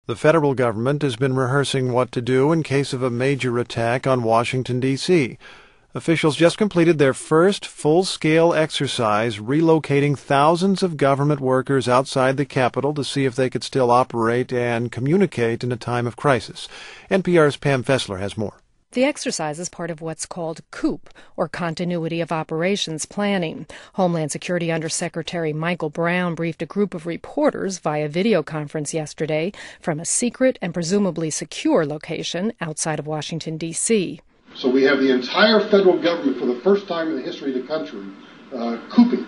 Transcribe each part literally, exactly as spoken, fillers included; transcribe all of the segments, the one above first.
The federal government has been rehearsing what to do in case of a major attack on Washington, D C Officials just completed their first full-scale exercise relocating thousands of government workers outside the Capitol to see if they could still operate and communicate in a time of crisis. N P R's Pam Fessler has more. The exercise is part of what's called COOP, or Continuity of Operations Planning. Homeland Security Undersecretary Michael Brown briefed a group of reporters via video conference yesterday from a secret and presumably secure location outside of Washington, D C So we have the entire federal government, for the first time in the history of the country, uh, COOPing.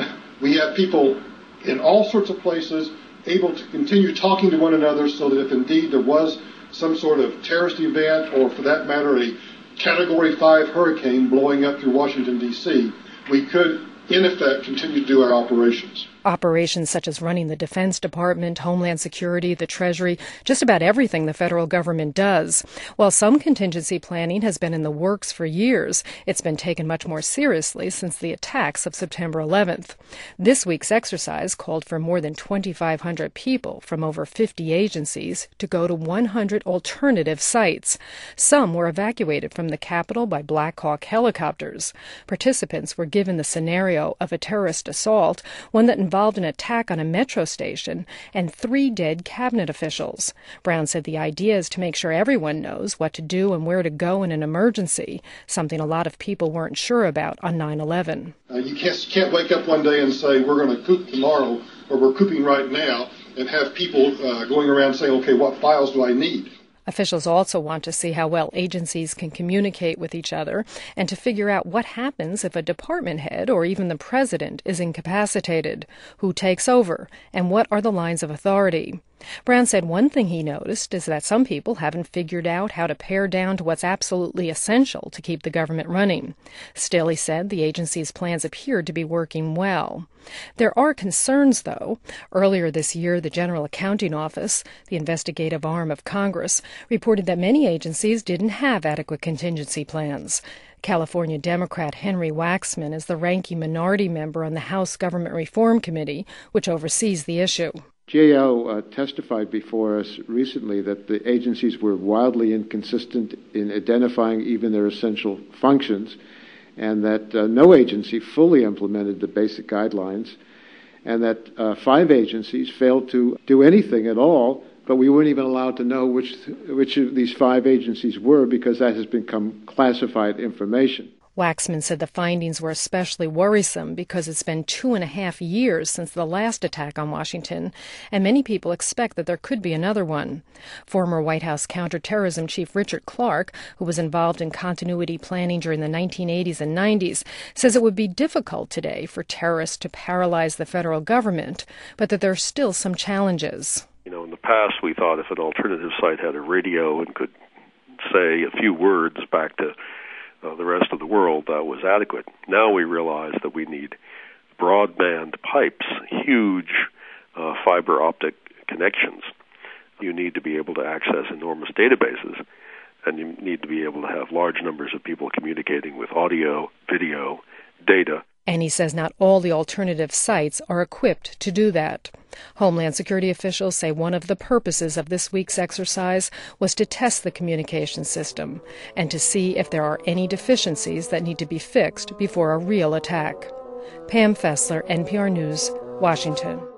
We have people in all sorts of places able to continue talking to one another so that if indeed there was some sort of terrorist event, or for that matter, a Category five hurricane blowing up through Washington, D C, we could, in effect, continue to do our operations. Operations such as running the Defense Department, Homeland Security, the Treasury, just about everything the federal government does. While some contingency planning has been in the works for years, it's been taken much more seriously since the attacks of September eleventh. This week's exercise called for more than twenty-five hundred people from over fifty agencies to go to one hundred alternative sites. Some were evacuated from the Capitol by Black Hawk helicopters. Participants were given the scenario of a terrorist assault, one that involved involved an attack on a metro station and three dead cabinet officials. Brown said the idea is to make sure everyone knows what to do and where to go in an emergency, something a lot of people weren't sure about on nine eleven. Uh, you can't, can't wake up one day and say, we're going to coop tomorrow, or we're cooping right now, and have people uh, going around saying, okay, what files do I need? Officials also want to see how well agencies can communicate with each other and to figure out what happens if a department head or even the president is incapacitated, who takes over, and what are the lines of authority. Brown said one thing he noticed is that some people haven't figured out how to pare down to what's absolutely essential to keep the government running. Still, he said, the agency's plans appeared to be working well. There are concerns, though. Earlier this year, the General Accounting Office, the investigative arm of Congress, reported that many agencies didn't have adequate contingency plans. California Democrat Henry Waxman is the ranking minority member on the House Government Reform Committee, which oversees the issue. G A O uh, testified before us recently that the agencies were wildly inconsistent in identifying even their essential functions, and that uh, no agency fully implemented the basic guidelines, and that uh, five agencies failed to do anything at all, but we weren't even allowed to know which, which of these five agencies were because that has become classified information. Waxman said the findings were especially worrisome because it's been two and a half years since the last attack on Washington, and many people expect that there could be another one. Former White House counterterrorism chief Richard Clarke, who was involved in continuity planning during the nineteen eighties and nineties, says it would be difficult today for terrorists to paralyze the federal government, but that there are still some challenges. You know, in the past we thought if an alternative site had a radio and could say a few words back to Uh, the rest of the world, that was adequate. Now we realize that we need broadband pipes, huge uh, fiber optic connections. You need to be able to access enormous databases, and you need to be able to have large numbers of people communicating with audio, video, data. And he says not all the alternative sites are equipped to do that. Homeland Security officials say one of the purposes of this week's exercise was to test the communication system and to see if there are any deficiencies that need to be fixed before a real attack. Pam Fessler, N P R News, Washington.